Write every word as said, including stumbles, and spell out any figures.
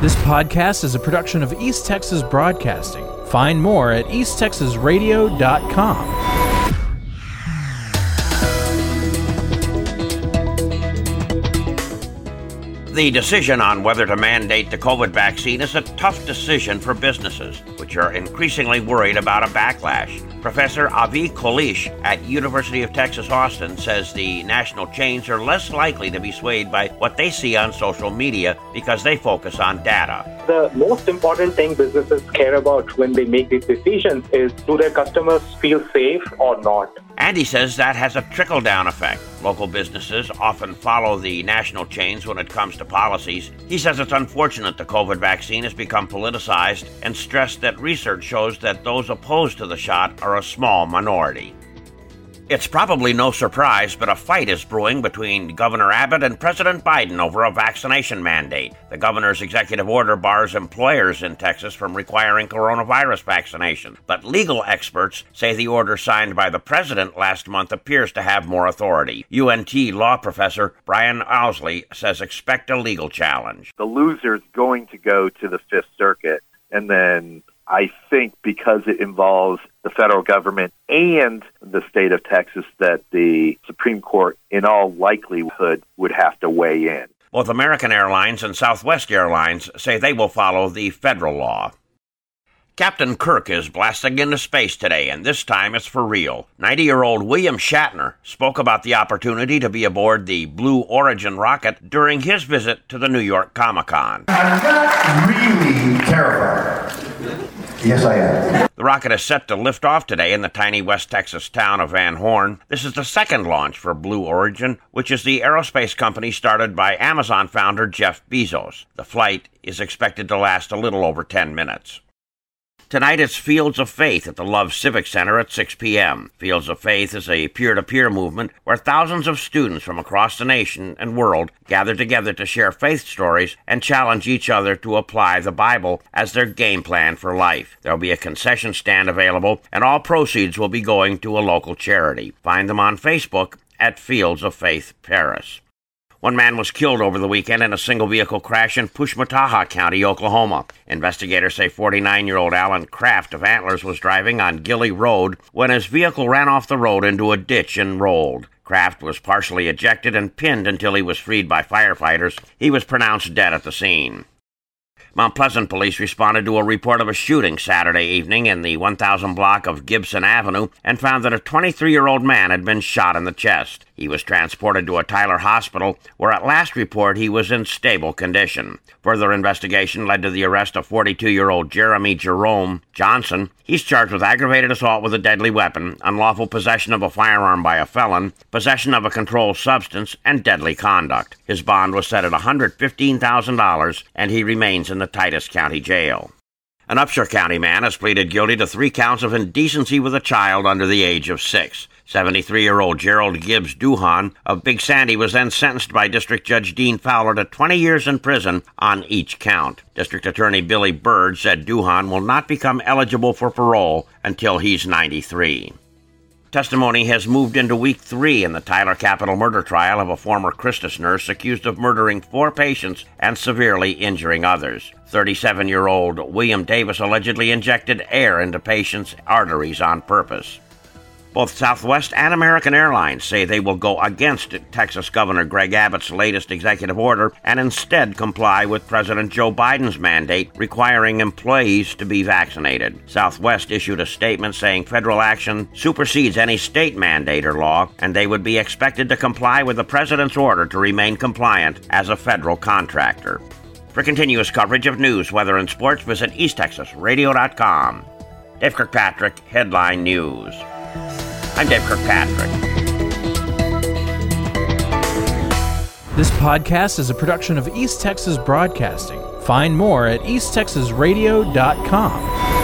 This podcast is a production of East Texas Broadcasting. Find more at east texas radio dot com. The decision on whether to mandate the COVID vaccine is a tough decision for businesses, which are increasingly worried about a backlash. Professor Avi Kolish at University of Texas Austin says the national chains are less likely to be swayed by what they see on social media because they focus on data. The most important thing businesses care about when they make these decisions is, do their customers feel safe or not? And he says that has a trickle-down effect. Local businesses often follow the national chains when it comes to policies. He says it's unfortunate the COVID vaccine has become politicized and stressed that research shows that those opposed to the shot are a small minority. It's probably no surprise, but a fight is brewing between Governor Abbott and President Biden over a vaccination mandate. The governor's executive order bars employers in Texas from requiring coronavirus vaccination, but legal experts say the order signed by the president last month appears to have more authority. U N T law professor Brian Owsley says expect a legal challenge. The loser's going to go to the Fifth Circuit, and then I think because it involves the federal government and the state of Texas that the Supreme Court, in all likelihood, would have to weigh in. Both American Airlines and Southwest Airlines say they will follow the federal law. Captain Kirk is blasting into space today, and this time it's for real. ninety-year-old William Shatner spoke about the opportunity to be aboard the Blue Origin rocket during his visit to the New York Comic-Con. I'm not really terrified. Yes, I am. The rocket is set to lift off today in the tiny West Texas town of Van Horn. This is the second launch for Blue Origin, which is the aerospace company started by Amazon founder Jeff Bezos. The flight is expected to last a little over ten minutes. Tonight it's Fields of Faith at the Love Civic Center at six p.m. Fields of Faith is a peer-to-peer movement where thousands of students from across the nation and world gather together to share faith stories and challenge each other to apply the Bible as their game plan for life. There will be a concession stand available, and all proceeds will be going to a local charity. Find them on Facebook at Fields of Faith Paris. One man was killed over the weekend in a single-vehicle crash in Pushmataha County, Oklahoma. Investigators say forty-nine-year-old Alan Kraft of Antlers was driving on Gilley Road when his vehicle ran off the road into a ditch and rolled. Kraft was partially ejected and pinned until he was freed by firefighters. He was pronounced dead at the scene. Mount Pleasant police responded to a report of a shooting Saturday evening in the one thousand block of Gibson Avenue and found that a twenty-three-year-old man had been shot in the chest. He was transported to a Tyler hospital, where at last report he was in stable condition. Further investigation led to the arrest of forty-two-year-old Jeremy Jerome Johnson. He's charged with aggravated assault with a deadly weapon, unlawful possession of a firearm by a felon, possession of a controlled substance, and deadly conduct. His bond was set at one hundred fifteen thousand dollars, and he remains in the Titus County Jail. An Upshur County man has pleaded guilty to three counts of indecency with a child under the age of six. seventy-three-year-old Gerald Gibbs Duhan of Big Sandy was then sentenced by District Judge Dean Fowler to twenty years in prison on each count. District Attorney Billy Bird said Duhan will not become eligible for parole until he's ninety-three. Testimony has moved into week three in the Tyler Capital murder trial of a former Christus nurse accused of murdering four patients and severely injuring others. thirty-seven-year-old William Davis allegedly injected air into patients' arteries on purpose. Both Southwest and American Airlines say they will go against Texas Governor Greg Abbott's latest executive order and instead comply with President Joe Biden's mandate requiring employees to be vaccinated. Southwest issued a statement saying federal action supersedes any state mandate or law, and they would be expected to comply with the president's order to remain compliant as a federal contractor. For continuous coverage of news, weather, and sports, visit east texas radio dot com. Dave Kirkpatrick, Headline News. I'm Dave Kirkpatrick. This podcast is a production of East Texas Broadcasting. Find more at east texas radio dot com.